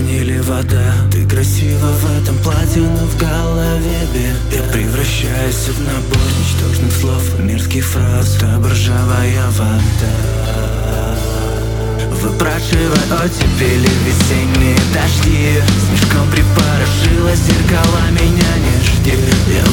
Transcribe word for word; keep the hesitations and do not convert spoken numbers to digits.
огонь или вода. Ты красива в этом платье, но в голове беда. Я превращаюсь в набор ничтожных слов, мерзких фраз, будто ржавая вода. Выпрашивай оттепели весенние дожди, снежком припорошила зеркала, меня не жди. Я